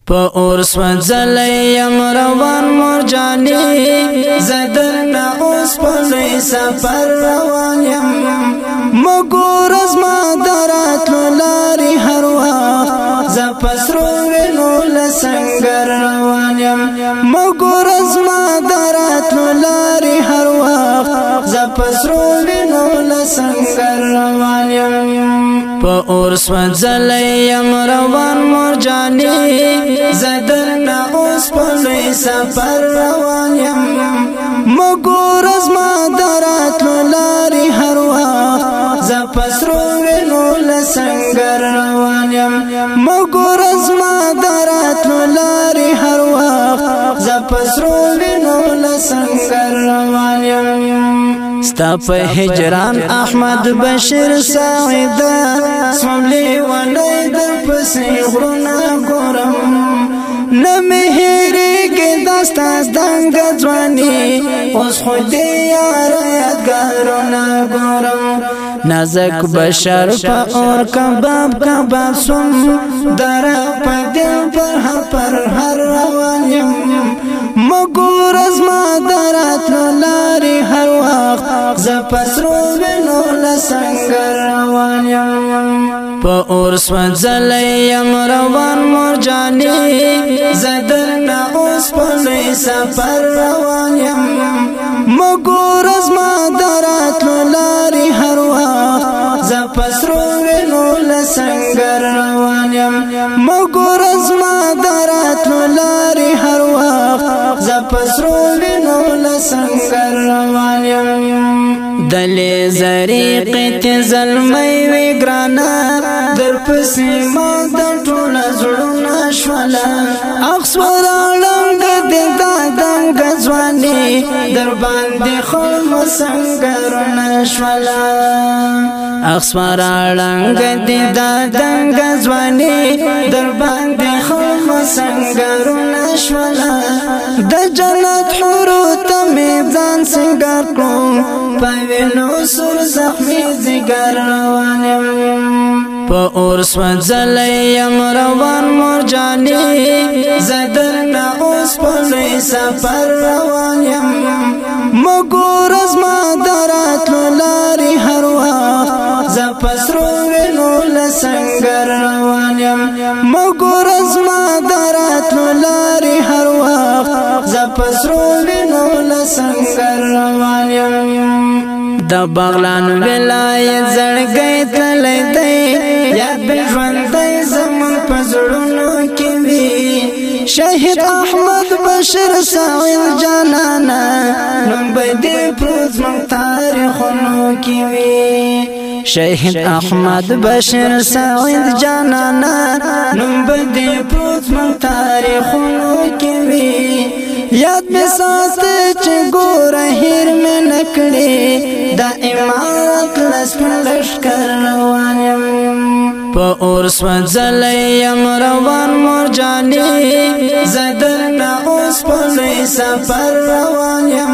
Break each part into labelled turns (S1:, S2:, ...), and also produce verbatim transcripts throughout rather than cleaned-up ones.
S1: په اور سوځلیم روان مرجانې زدرنا اوس په لوی سفر روان یم مګور زما دراتلو لارې هر وخت زه په سرو وینو له سنګر روان یم مګور زما دراتلو لارې هر وخت زه په سرو وینو له سنګر روان یم په اور سوځلیم روان مرجانې زدرنا اوس په لوی سفر روان یم مګور زما دراتلو لارې هر وخت زه په سرو وینو له سنګر روان یم مګور زما دراتلو لارې هر وخت زه په سرو وینو له سنګر روان یم ستا په هجران احمد بشیر سعیدا سملی ولای در پسې غرونه ګورم نمی هیریږي دستا دنګ ځواني اوس خو دې یار یادګارونه ګورم نازک بشر په اور کباب کباب سوم در په دل پر هر پر هر روان یم مګور زما دراتلو لارې هر وخت زه په سرو وینو له سنګر روان یم په اور سوځلیم روان مرجانې زدرنا اوس په لوی سفر روان یم مګور زما دراتلو لارې هر وخت زه په سرو وینو له سنګر روان یم مګور زما دراتلو لارې هر وخت زه په سرو وینو له سنګر روان یم دلې زریقې ته زلمۍ وی ګرانا در پسې ما د ټوله زړونه شوله اخسوره لنګ دې دا دنګ ځواني در باندې خو سنګرونه شوله اخسوره لنګ دې دا دنګ ځواني در باندې خو سنګرونه شوله د جنت حورو ته مې ځان سنګر کړو په وینو سور زخمي ځګر روان یم په اور سوځلیم روان مرجانې زدرنا اوس په لوی سفر روان یم مګور زما دراتلو لارې هر وخت زه په سرو وینو له سنګر روان یم مګور زما دراتلو لارې هر وخت زه په سرو وینو له سنګر روان یم د بغلان ولایت زړګی تللی دی یاد به ژوندی زمون په زړونو کې وي شهید احمد بشیر سعید جانانا نوم به دې پروت زموږ تاریخونو کې وي شهید احمد بشیر سعید جانانا نوم به دې پروت زموږ تاریخونو کې وي یاد می ساته چې ګوره هیر مې نکړې دا امارت لسپن لشکر روان یم په اور سوځلیم روان مرجانې زدرنا اوس په لوی سفر روان یم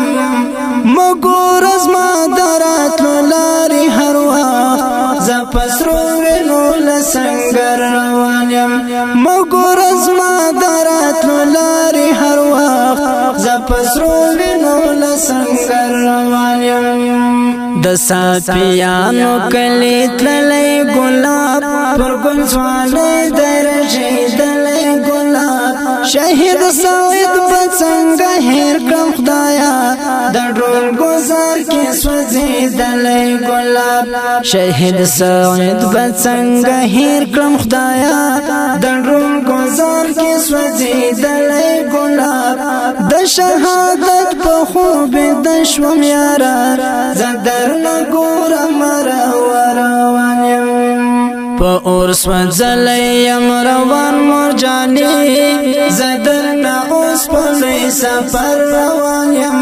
S1: مګور زما دراتلو لارې هر وخت زه په سرو وینو له سنګر روان یم مګور زما دراتلو لارې هر وخت زه په سرو وینو له سنګر روان یم د ساپیانو کلی تللی ګلاب پر ګل ځوانۍ درژېدلی ګلاب شهید سعید به څنګه هېر کړم خدایا د ډرون ګلزار کې سوځېدلی ګلاب شهید سعید به څنګه هېر کړم خدایا د ډرون ګلزار کې سوځېدلی ګلاب د شهادت په خوب د شوم یاره زه درنه ګورم روان یم په اور سوځلیم روان مرجانې زدرنا اوس په لوی سفر روان یم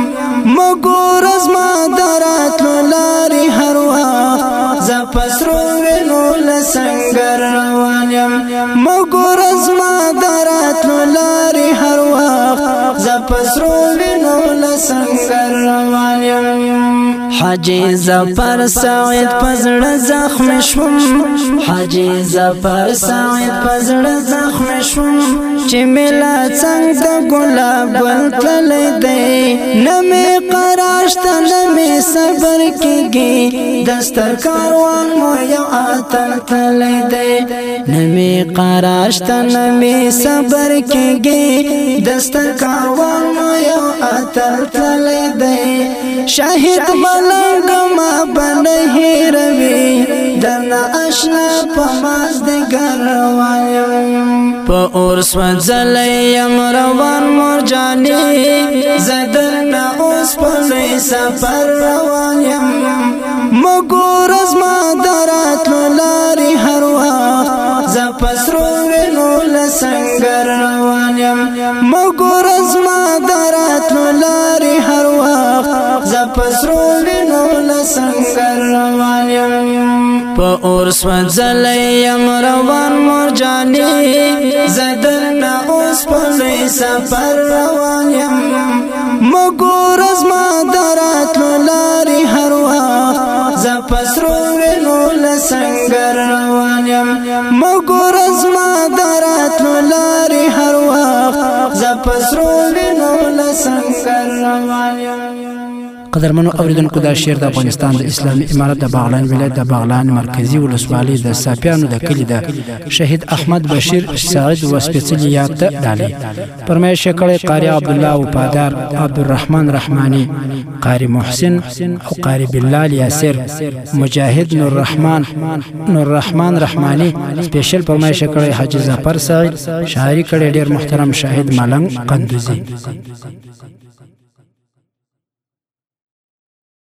S1: مګور زما دراتلو لارې هر وخت زه په سرو وینو له سنګر روان یم مګور زما دراتلو لارې هر وخت زه په سرو وینو له سنګر روان یم حاجی ظفر سعید پزړه زخم شوم حاجی ظفر سعید پزړه زخم شوم چې ملا څنګه د ګلاب ګل تللی دی نه مې قرار شته نه مې صبر کېږي دستر کاروان مو یو اتل تللی دی نه مې قرار شته نه مې صبر کېږي دستر کاروان مو یو اتل تللی دی شاهد ملنګ ما بنه هیروي درنه اشنا په مازدیګر وایم په اور سوځلی یم روان مرجانې زه درنه اوس په لوی سفر روان یم مګوره زما د راتلو لارې هر وخت زه په سرو وینو له سنګر روان یم مګوره زما د راتلو لارې هر وخت زه په سرو وینو له سنګر روان یم په اور سوځلی یم روان مرجانې زه درنه اوس په لوی سفر روان یم مګوره زما د راتلو لارې هر وخت زه په سرو وینو له سنګر روان یم مګوره زما د راتلو لارې هر وخت زه په سرو وینو له سنګر روان یم.
S2: قدرمنو اوریدونکو دا شعر د افغانستان د اسلامي امارت د بغلان ولایت د بغلان مرکزی ولسوالۍ د ساپیانو د کلي د شهید احمد بشیر سعید و سپېڅلي یاد ته ډالۍ فرمایش کړی قاری عبدالله وفادار عبدالرحمن رحمانی قاری محسن او قاری بلال یاسر مجاهد نور رحمان نور رحمان رحمانی سپیشل فرمایش کړی حاجی ظفر سعید شاعری کړی ډیر محترم شاهد ملنګ قندوزی.